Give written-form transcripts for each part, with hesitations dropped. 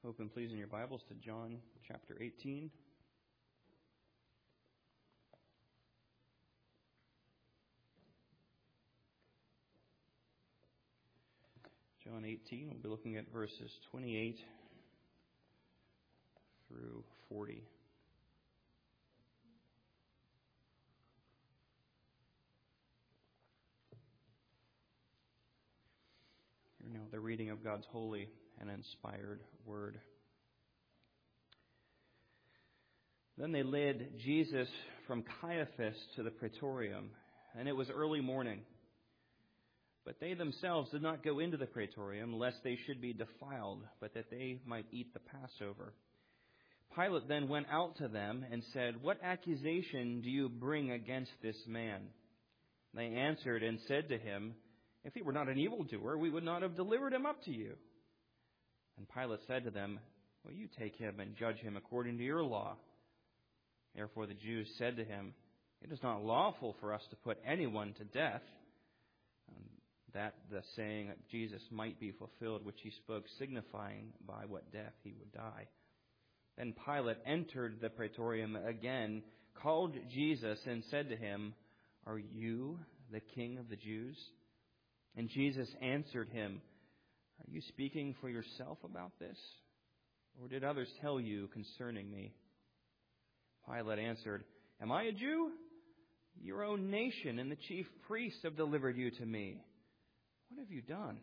Open, please, in your Bibles to John chapter 18. John 18, we'll be looking at verses 28 through 40. Hear now the reading of God's holy and inspired word. Then they led Jesus from Caiaphas to the praetorium, and it was early morning. But they themselves did not go into the praetorium, lest they should be defiled, but that they might eat the Passover. Pilate then went out to them and said, "What accusation do you bring against this man?" They answered and said to him, "If he were not an evildoer, we would not have delivered him up to you." And Pilate said to them, "Well, you take him and judge him according to your law." Therefore the Jews said to him, "It is not lawful for us to put anyone to death," that the saying of Jesus might be fulfilled, which he spoke, signifying by what death he would die. Then Pilate entered the praetorium again, called Jesus, and said to him, "Are you the king of the Jews?" And Jesus answered him, "Are you speaking for yourself about this? Or did others tell you concerning me?" Pilate answered, "Am I a Jew? Your own nation and the chief priests have delivered you to me. What have you done?"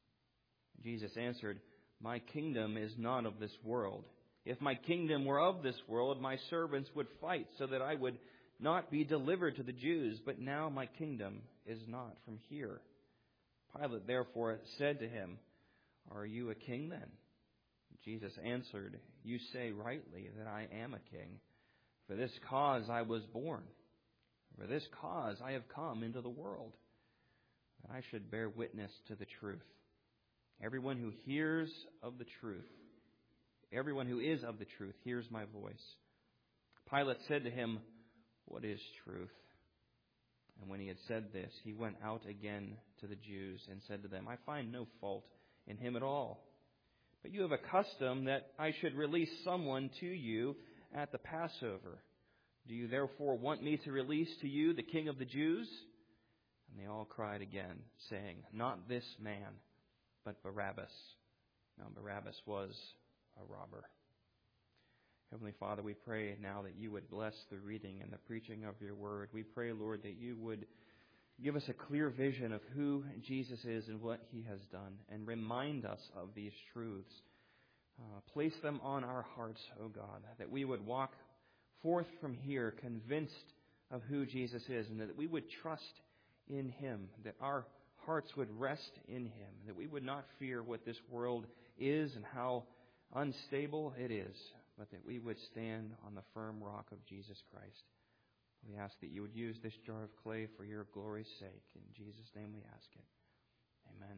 Jesus answered, "My kingdom is not of this world. If my kingdom were of this world, my servants would fight so that I would not be delivered to the Jews. But now my kingdom is not from here." Pilate therefore said to him, "Are you a king then?" Jesus answered, "You say rightly that I am a king. For this cause I was born. For this cause I have come into the world, that I should bear witness to the truth. Everyone who hears of the truth, everyone who is of the truth, hears my voice." Pilate said to him, "What is truth?" And when he had said this, he went out again to the Jews and said to them, "I find no fault in him at all. But you have a custom that I should release someone to you at the Passover. Do you therefore want me to release to you the King of the Jews?" And they all cried again, saying, "Not this man, but Barabbas." Now Barabbas was a robber. Heavenly Father, we pray now that you would bless the reading and the preaching of your word. We pray, Lord, that you would give us a clear vision of who Jesus is and what he has done, and remind us of these truths. Place them on our hearts, O God, that we would walk forth from here convinced of who Jesus is, and that we would trust in him, that our hearts would rest in him, that we would not fear what this world is and how unstable it is, but that we would stand on the firm rock of Jesus Christ. We ask that you would use this jar of clay for your glory's sake. In Jesus' name we ask it. Amen.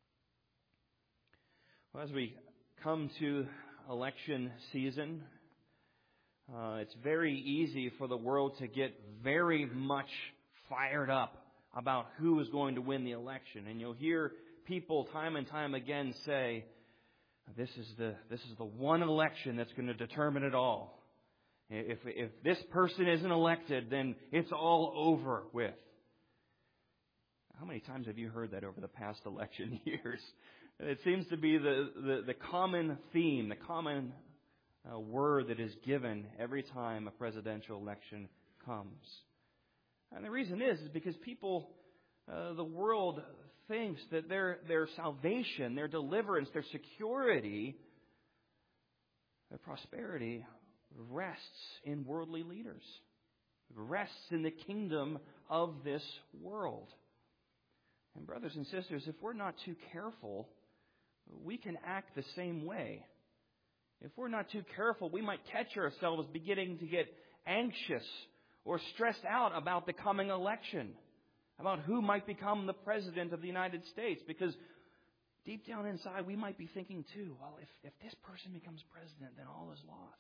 Well, as we come to election season, it's very easy for the world to get very much fired up about who is going to win the election. And you'll hear people time and time again say, this is the one election that's going to determine it all. If this person isn't elected, then it's all over with. How many times have you heard that over the past election years? It seems to be the common theme, the common word that is given every time a presidential election comes. And the reason is because people, the world thinks that their salvation, their deliverance, their security, their prosperity rests in worldly leaders, rests in the kingdom of this world. And brothers and sisters, if we're not too careful, we can act the same way. If we're not too careful, we might catch ourselves beginning to get anxious or stressed out about the coming election, about who might become the president of the United States, because deep down inside we might be thinking too, well, if this person becomes president, then all is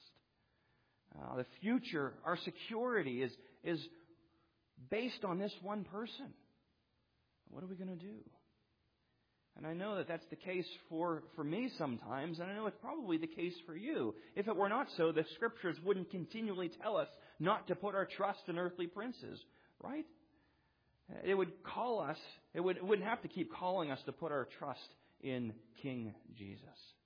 lost. The future, our security is based on this one person. What are we going to do? And I know that that's the case for me sometimes, and I know it's probably the case for you. If it were not so, the Scriptures wouldn't continually tell us not to put our trust in earthly princes, right? It would call us, it wouldn't have to keep calling us to put our trust in King Jesus.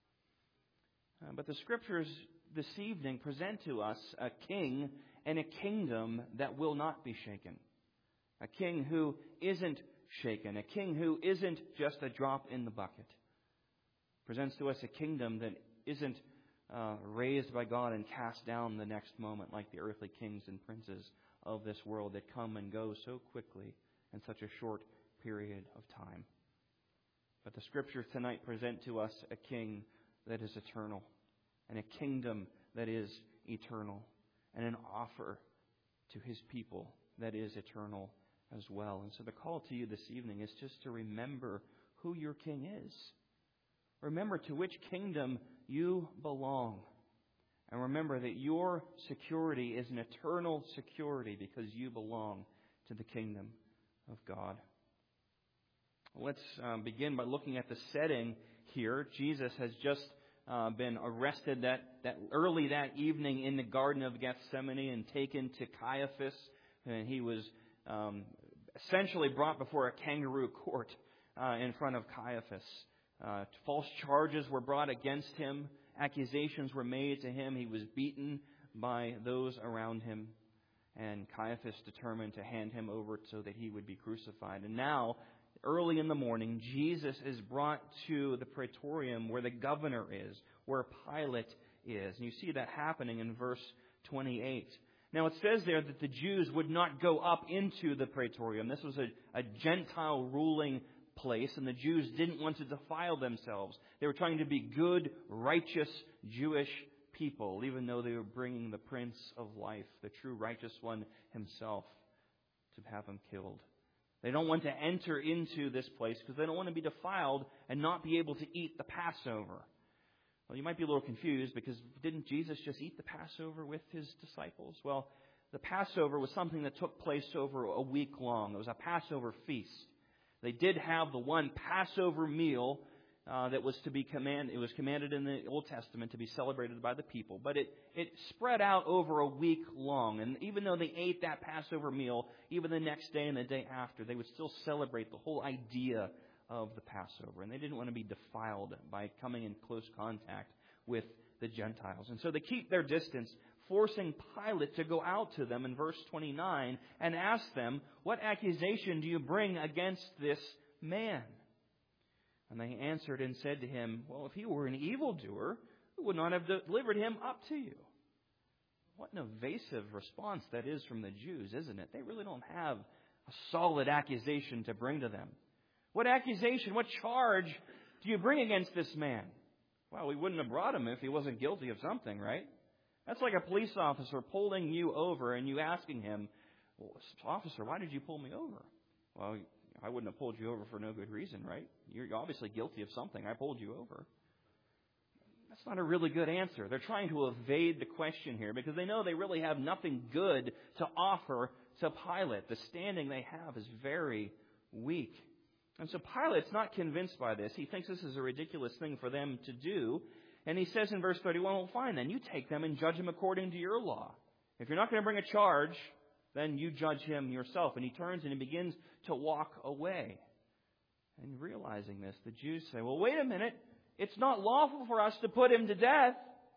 But the Scriptures this evening present to us a king and a kingdom that will not be shaken. A king who isn't shaken. A king who isn't just a drop in the bucket. Presents to us a kingdom that isn't raised by God and cast down the next moment like the earthly kings and princes of this world that come and go so quickly in such a short period of time. But the Scriptures tonight present to us a king that is eternal, and a kingdom that is eternal, and an offer to His people that is eternal as well. And so the call to you this evening is just to remember who your king is. Remember to which kingdom you belong. And remember that your security is an eternal security because you belong to the kingdom of God. Let's begin by looking at the setting here. Jesus has just been arrested that early that evening in the Garden of Gethsemane and taken to Caiaphas. And he was essentially brought before a kangaroo court in front of Caiaphas. False charges were brought against him. Accusations were made to him. He was beaten by those around him. And Caiaphas determined to hand him over so that he would be crucified. And now, early in the morning, Jesus is brought to the praetorium where the governor is, where Pilate is. And you see that happening in verse 28. Now it says there that the Jews would not go up into the praetorium. This was a Gentile ruling place, and the Jews didn't want to defile themselves. They were trying to be good, righteous Jewish people, even though they were bringing the Prince of Life, the true righteous one himself, to have him killed. They don't want to enter into this place because they don't want to be defiled and not be able to eat the Passover. Well, you might be a little confused because didn't Jesus just eat the Passover with His disciples? Well, the Passover was something that took place over a week long. It was a Passover feast. They did have the one Passover meal that was to be commanded. It was commanded in the Old Testament to be celebrated by the people. But it spread out over a week long. And even though they ate that Passover meal, even the next day and the day after, they would still celebrate the whole idea of the Passover. And they didn't want to be defiled by coming in close contact with the Gentiles. And so they keep their distance, forcing Pilate to go out to them in verse 29 and ask them, "What accusation do you bring against this man?" And they answered and said to him, "Well, if he were an evildoer, we would not have delivered him up to you." What an evasive response that is from the Jews, isn't it? They really don't have a solid accusation to bring to them. What accusation, what charge do you bring against this man? Well, we wouldn't have brought him if he wasn't guilty of something, right? That's like a police officer pulling you over and you asking him, "Well, officer, why did you pull me over?" Well, I wouldn't have pulled you over for no good reason, right? You're obviously guilty of something. I pulled you over. That's not a really good answer. They're trying to evade the question here because they know they really have nothing good to offer to Pilate. The standing they have is very weak. And so Pilate's not convinced by this. He thinks this is a ridiculous thing for them to do. And he says in verse 31, "Well, fine, then you take them and judge them according to your law. If you're not going to bring a charge, then you judge him yourself." And he turns and he begins to walk away. And realizing this, the Jews say, "Well, wait a minute. It's not lawful for us to put him to death."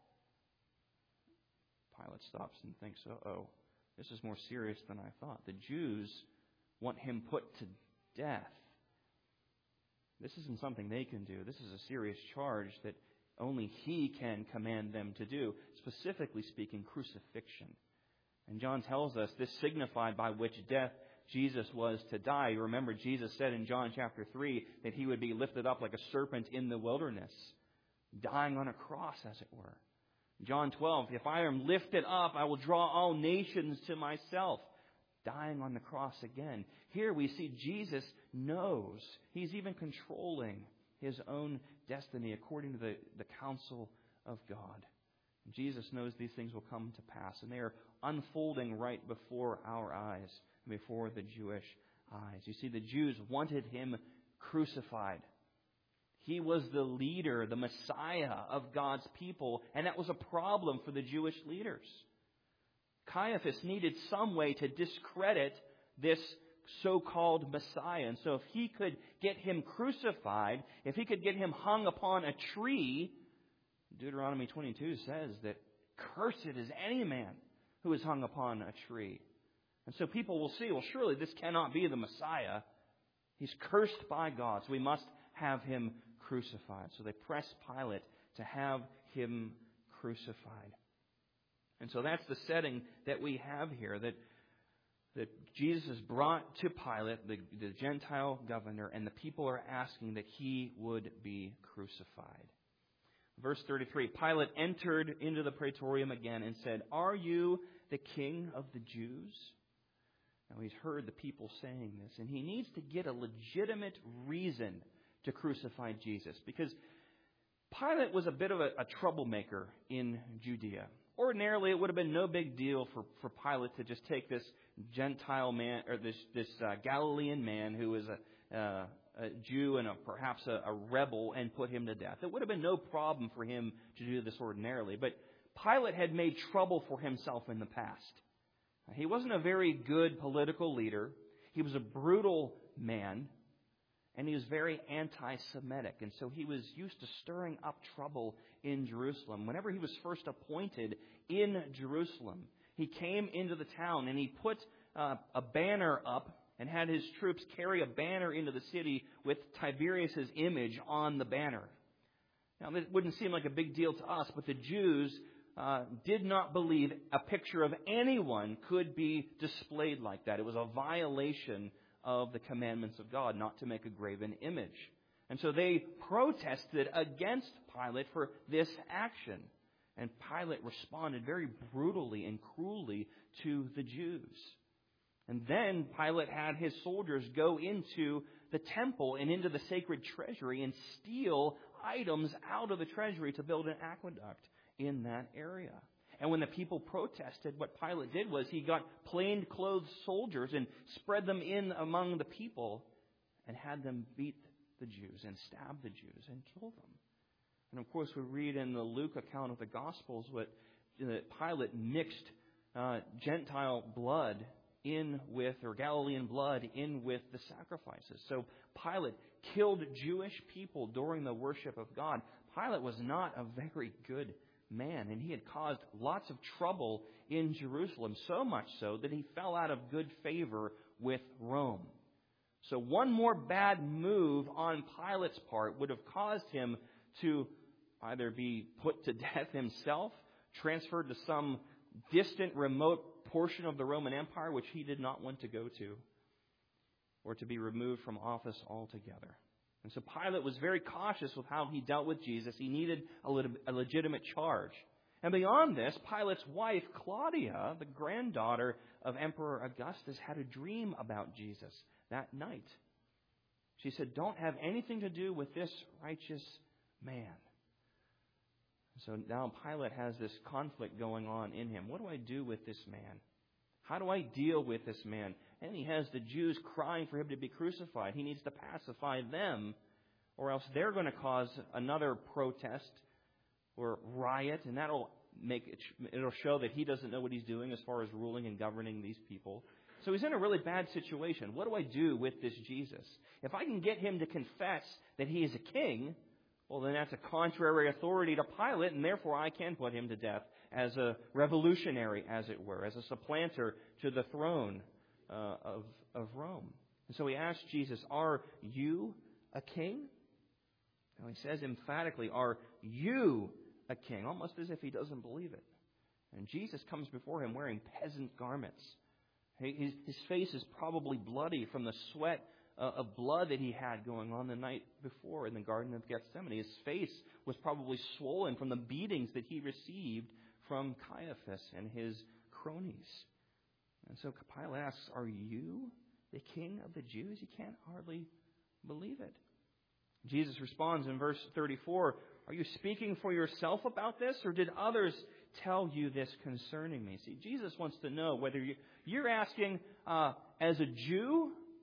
Pilate stops and thinks, uh-oh, this is more serious than I thought. The Jews want him put to death. This isn't something they can do. This is a serious charge that only he can command them to do, specifically speaking, crucifixion. And John tells us this signified by which death Jesus was to die. You remember Jesus said in John chapter 3 that he would be lifted up like a serpent in the wilderness, dying on a cross, as it were. John 12, "If I am lifted up, I will draw all nations to myself," dying on the cross again. Here we see Jesus knows. He's even controlling his own destiny according to the counsel of God. Jesus knows these things will come to pass, and they are unfolding right before our eyes, before the Jewish eyes. You see, the Jews wanted him crucified. He was the leader, the Messiah of God's people, and that was a problem for the Jewish leaders. Caiaphas needed some way to discredit this so-called Messiah. And so if he could get him crucified, if he could get him hung upon a tree, Deuteronomy 22 says that cursed is any man who is hung upon a tree. And so people will see, well, surely this cannot be the Messiah. He's cursed by God, so we must have him crucified. So they press Pilate to have him crucified. And so that's the setting that we have here, that Jesus is brought to Pilate, the Gentile governor, and the people are asking that he would be crucified. Verse 33, Pilate entered into the praetorium again and said, "Are you the king of the Jews?" Now he's heard the people saying this, and he needs to get a legitimate reason to crucify Jesus, because Pilate was a bit of a troublemaker in Judea. Ordinarily, it would have been no big deal for Pilate to just take this Gentile man, or this Galilean man who is a Jew and perhaps a rebel, and put him to death. It would have been no problem for him to do this ordinarily. But Pilate had made trouble for himself in the past. He wasn't a very good political leader. He was a brutal man, and he was very anti-Semitic. And so he was used to stirring up trouble in Jerusalem. Whenever he was first appointed in Jerusalem, he came into the town and he put a banner up and had his troops carry a banner into the city with Tiberius' image on the banner. Now, this wouldn't seem like a big deal to us, but the Jews did not believe a picture of anyone could be displayed like that. It was a violation of the commandments of God not to make a graven image. And so they protested against Pilate for this action. And Pilate responded very brutally and cruelly to the Jews. And then Pilate had his soldiers go into the temple and into the sacred treasury and steal items out of the treasury to build an aqueduct in that area. And when the people protested, what Pilate did was he got plainclothes soldiers and spread them in among the people and had them beat the Jews and stab the Jews and kill them. And of course, we read in the Luke account of the Gospels that Pilate mixed Gentile blood in with, or Galilean blood in with the sacrifices. So Pilate killed Jewish people during the worship of God. Pilate was not a very good man, and he had caused lots of trouble in Jerusalem, so much so that he fell out of good favor with Rome. So one more bad move on Pilate's part would have caused him to either be put to death himself, transferred to some distant, remote portion of the Roman Empire, which he did not want to go to, or to be removed from office altogether. And so Pilate was very cautious with how he dealt with Jesus. He needed a legitimate charge. And beyond this, Pilate's wife, Claudia, the granddaughter of Emperor Augustus, had a dream about Jesus that night. She said, "Don't have anything to do with this righteous man." So now Pilate has this conflict going on in him. What do I do with this man? How do I deal with this man? And he has the Jews crying for him to be crucified. He needs to pacify them, or else they're going to cause another protest or riot, and it'll show that he doesn't know what he's doing as far as ruling and governing these people. So he's in a really bad situation. What do I do with this Jesus? If I can get him to confess that he is a king, well, then that's a contrary authority to Pilate, and therefore I can put him to death as a revolutionary, as it were, as a supplanter to the throne of Rome. And so he asked Jesus, "Are you a king?" Now he says emphatically, "Are you a king?" Almost as if he doesn't believe it. And Jesus comes before him wearing peasant garments. His face is probably bloody from the sweat of blood that he had going on the night before in the Garden of Gethsemane. His face was probably swollen from the beatings that he received from Caiaphas and his cronies. And so Pilate asks, "Are you the king of the Jews?" He can't hardly believe it. Jesus responds in verse 34, "Are you speaking for yourself about this, or did others tell you this concerning me?" See, Jesus wants to know whether you're asking as a Jew,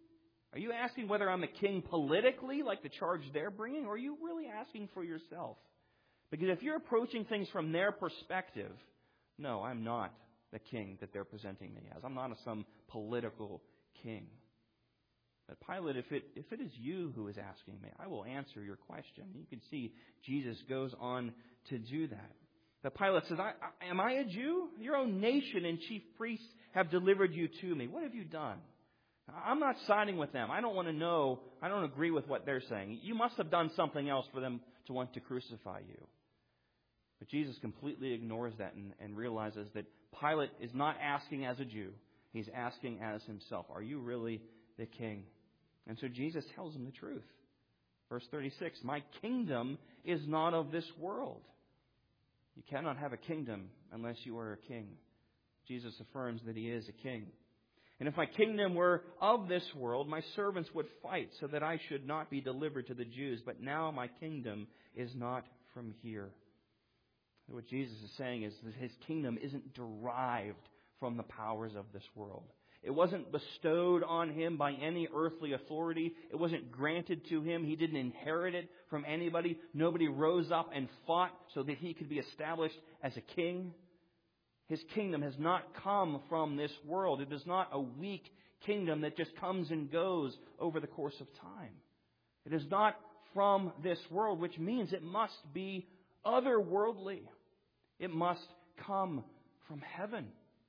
Are you asking whether I'm a king politically, like the charge they're bringing, or are you really asking for yourself? Because if you're approaching things from their perspective, no, I'm not the king that they're presenting me as. I'm not some political king. But Pilate, if it is you who is asking me, I will answer your question. You can see Jesus goes on to do that. But Pilate says, am I a Jew? Your own nation and chief priests have delivered you to me. What have you done? I'm not siding with them. I don't want to know. I don't agree with what they're saying. You must have done something else for them to want to crucify you. But Jesus completely ignores that and realizes that Pilate is not asking as a Jew. He's asking as himself. Are you really the king? And so Jesus tells him the truth. Verse 36, my kingdom is not of this world. You cannot have a kingdom unless you are a king. Jesus affirms that he is a king. And if my kingdom were of this world, my servants would fight so that I should not be delivered to the Jews. But now my kingdom is not from here. What Jesus is saying is that his kingdom isn't derived from the powers of this world. It wasn't bestowed on him by any earthly authority. It wasn't granted to him. He didn't inherit it from anybody. Nobody rose up and fought so that he could be established as a king. His kingdom has not come from this world. It is not a weak kingdom that just comes and goes over the course of time. It is not from this world, which means it must be otherworldly. It must come from heaven.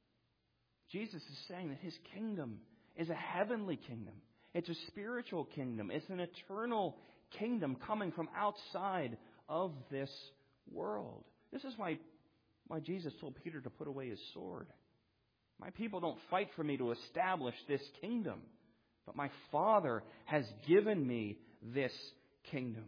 Jesus is saying that his kingdom is a heavenly kingdom. It's a spiritual kingdom. It's an eternal kingdom coming from outside of this world. This is why Jesus told Peter to put away his sword. My people don't fight for me to establish this kingdom, but my Father has given me this kingdom.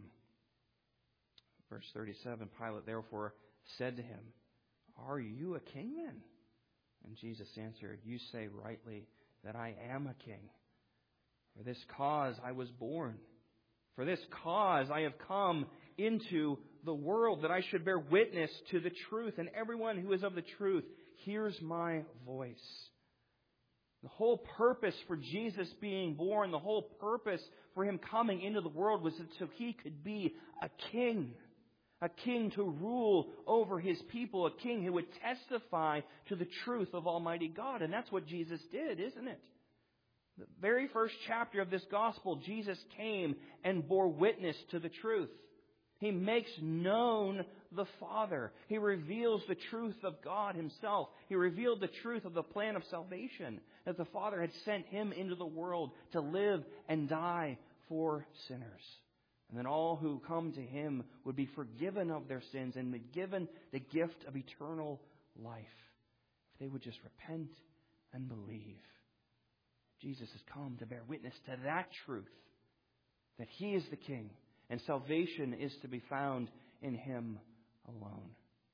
Verse 37, Pilate therefore said to him, are you a king then? And Jesus answered, you say rightly that I am a king. For this cause I was born. For this cause I have come into the world, that I should bear witness to the truth. And everyone who is of the truth hears my voice. The whole purpose for Jesus being born, the whole purpose for him coming into the world was so he could be a king. A king to rule over his people. A king who would testify to the truth of Almighty God. And that's what Jesus did, isn't it? The very first chapter of this gospel, Jesus came and bore witness to the truth. He makes known the Father. He reveals the truth of God himself. He revealed the truth of the plan of salvation, that the Father had sent him into the world to live and die for sinners. And then all who come to him would be forgiven of their sins and be given the gift of eternal life. If they would just repent and believe. Jesus has come to bear witness to that truth, that he is the king, and salvation is to be found in him alone.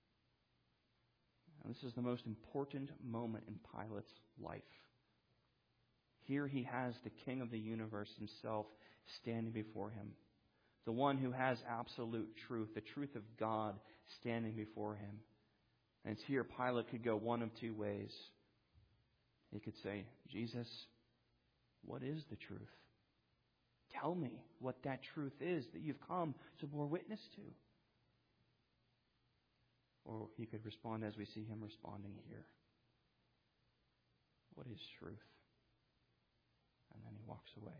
Now, this is the most important moment in Pilate's life. Here he has the King of the universe himself standing before him. The one who has absolute truth, the truth of God standing before him. And it's here Pilate could go one of two ways. He could say, Jesus, what is the truth? Tell me what that truth is that you've come to bear witness to. Or he could respond as we see him responding here. What is truth? And then he walks away.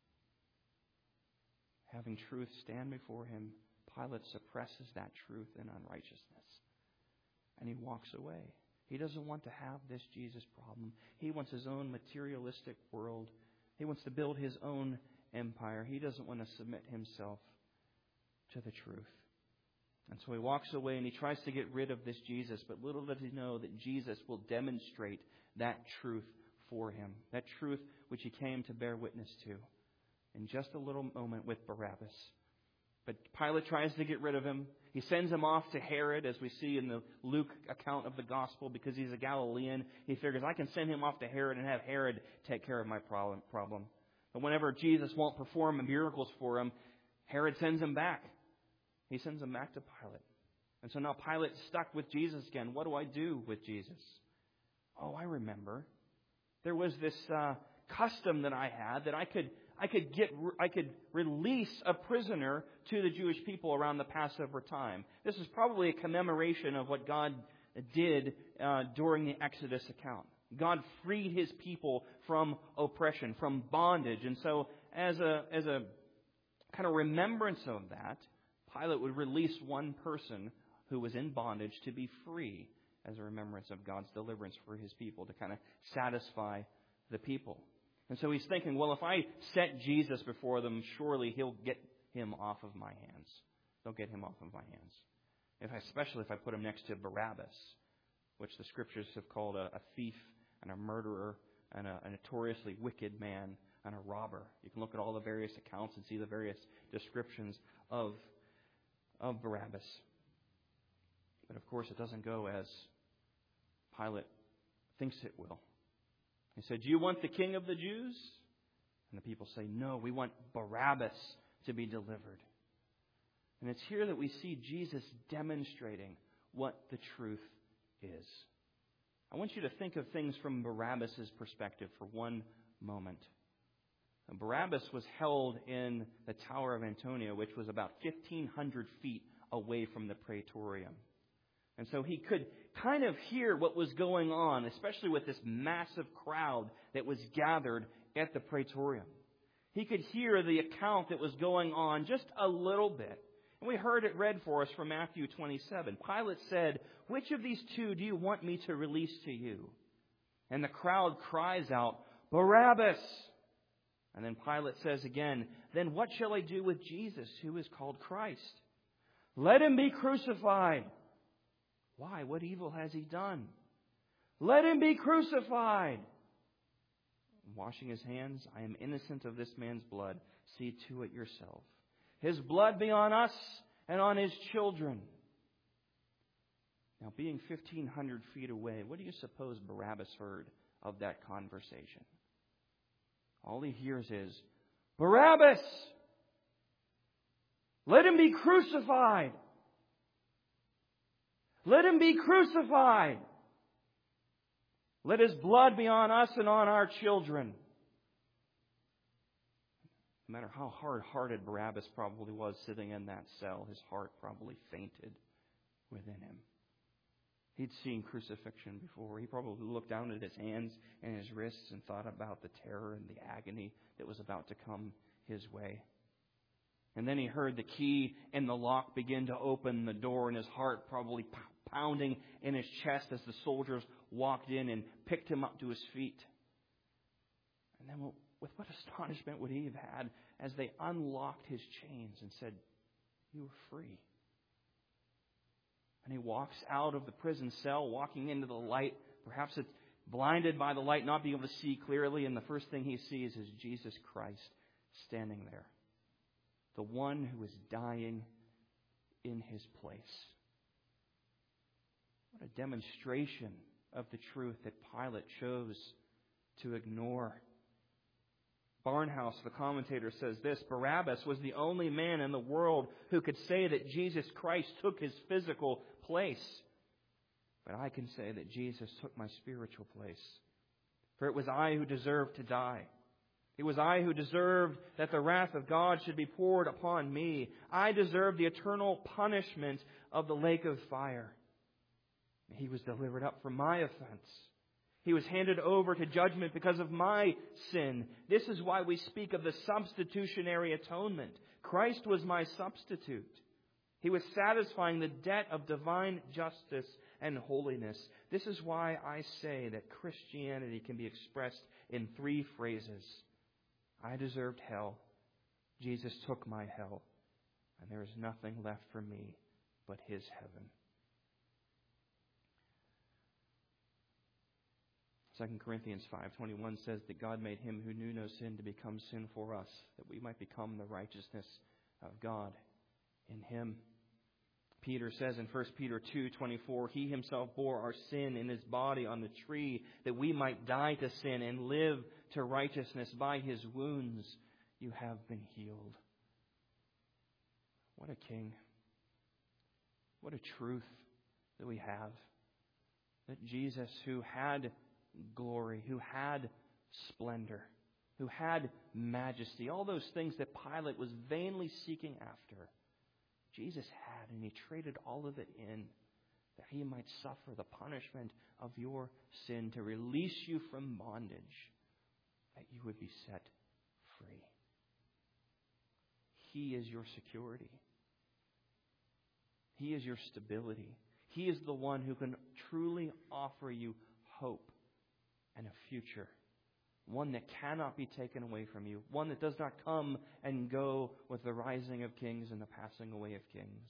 Having truth stand before him, Pilate suppresses that truth in unrighteousness. And he walks away. He doesn't want to have this Jesus problem. He wants his own materialistic world. He wants to build his own empire. He doesn't want to submit himself to the truth. And so he walks away and he tries to get rid of this Jesus. But little does he know that Jesus will demonstrate that truth for him. That truth which he came to bear witness to. In just a little moment with Barabbas. But Pilate tries to get rid of him. He sends him off to Herod, as we see in the Luke account of the gospel, because he's a Galilean. He figures, I can send him off to Herod and have Herod take care of my problem. But whenever Jesus won't perform miracles for him, Herod sends him back. He sends him back to Pilate. And so now Pilate's stuck with Jesus again. What do I do with Jesus? Oh, I remember. There was this custom that I had that I I could release a prisoner to the Jewish people around the Passover time. This is probably a commemoration of what God did during the Exodus account. God freed His people from oppression, from bondage. And so as a kind of remembrance of that, Pilate would release one person who was in bondage to be free as a remembrance of God's deliverance for His people, to kind of satisfy the people. And so he's thinking, well, if I set Jesus before them, surely He'll get Him off of my hands. They'll get Him off of my hands. Especially if I put Him next to Barabbas, which the Scriptures have called a thief and a murderer and a notoriously wicked man and a robber. You can look at all the various accounts and see the various descriptions of Barabbas. But of course, it doesn't go as Pilate thinks it will. He said, "Do you want the king of the Jews?" And the people say, "No, we want Barabbas to be delivered." And it's here that we see Jesus demonstrating what the truth is. I want you to think of things from Barabbas' perspective for one moment. Barabbas was held in the Tower of Antonia, which was about 1,500 feet away from the Praetorium. And so he could kind of hear what was going on, especially with this massive crowd that was gathered at the Praetorium. He could hear the account that was going on just a little bit. And we heard it read for us from Matthew 27. Pilate said, "Which of these two do you want me to release to you?" And the crowd cries out, "Barabbas!" And then Pilate says again, "Then what shall I do with Jesus, who is called Christ?" "Let Him be crucified." "Why? What evil has He done?" "Let Him be crucified." Washing His hands, "I am innocent of this man's blood. See to it yourself. His blood be on us and on His children." Now, being 1,500 feet away, what do you suppose Barabbas heard of that conversation? All he hears is, "Barabbas! Let Him be crucified! Let Him be crucified! Let His blood be on us and on our children." No matter how hard-hearted Barabbas probably was sitting in that cell, his heart probably fainted within him. He'd seen crucifixion before. He probably looked down at his hands and his wrists and thought about the terror and the agony that was about to come his way. And then he heard the key in the lock begin to open the door, and his heart probably pounding in his chest as the soldiers walked in and picked him up to his feet. And then with what astonishment would he have had as they unlocked his chains and said, "You are free." And he walks out of the prison cell, walking into the light. Perhaps it's blinded by the light, not being able to see clearly. And the first thing he sees is Jesus Christ standing there. The one who is dying in his place. What a demonstration of the truth that Pilate chose to ignore. Barnhouse, the commentator, says this: Barabbas was the only man in the world who could say that Jesus Christ took his physical place. But I can say that Jesus took my spiritual place. For it was I who deserved to die. It was I who deserved that the wrath of God should be poured upon me. I deserved the eternal punishment of the lake of fire. He was delivered up for my offense. He was handed over to judgment because of my sin. This is why we speak of the substitutionary atonement. Christ was my substitute. He was satisfying the debt of divine justice and holiness. This is why I say that Christianity can be expressed in 3 phrases. I deserved hell. Jesus took my hell. And there is nothing left for me but His heaven. 2 Corinthians 5:21 says that God made Him who knew no sin to become sin for us, that we might become the righteousness of God in Him. Peter says in 1 Peter 2:24, He Himself bore our sin in His body on the tree, that we might die to sin and live to righteousness. By His wounds you have been healed. What a King. What a truth that we have. That Jesus, who had glory, who had splendor, who had majesty, all those things that Pilate was vainly seeking after, Jesus had, and he traded all of it in that he might suffer the punishment of your sin to release you from bondage, that you would be set free. He is your security. He is your stability. He is the one who can truly offer you hope and a future. One that cannot be taken away from you. One that does not come and go with the rising of kings and the passing away of kings.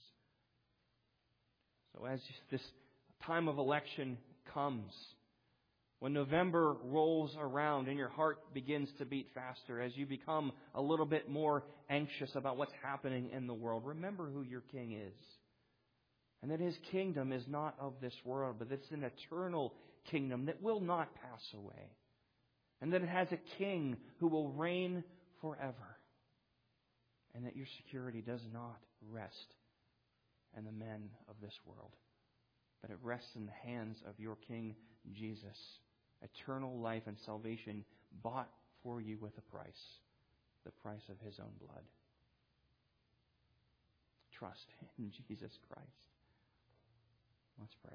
So as this time of election comes, when November rolls around and your heart begins to beat faster, as you become a little bit more anxious about what's happening in the world, remember who your King is. And that His kingdom is not of this world, but it's an eternal kingdom that will not pass away. And that it has a King who will reign forever. And that your security does not rest in the men of this world, but it rests in the hands of your King Jesus. Eternal life and salvation bought for you with a price, the price of His own blood. Trust in Jesus Christ. Let's pray.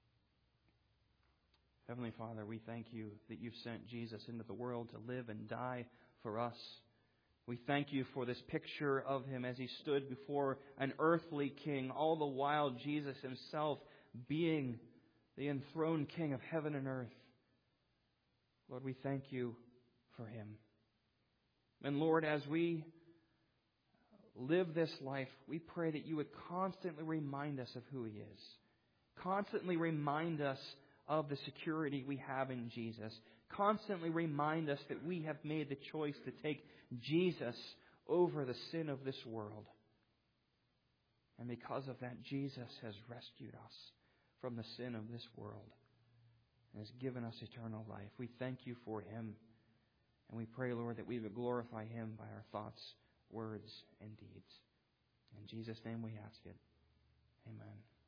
Heavenly Father, we thank you that you've sent Jesus into the world to live and die for us. We thank you for this picture of Him as He stood before an earthly king, all the while Jesus Himself being the enthroned King of heaven and earth. Lord, we thank you for Him. And Lord, as we live this life, we pray that you would constantly remind us of who He is. Constantly remind us of the security we have in Jesus. Constantly remind us that we have made the choice to take Jesus over the sin of this world. And because of that, Jesus has rescued us from the sin of this world and has given us eternal life. We thank you for Him. And we pray, Lord, that we would glorify Him by our thoughts, words, and deeds. In Jesus' name we ask it. Amen.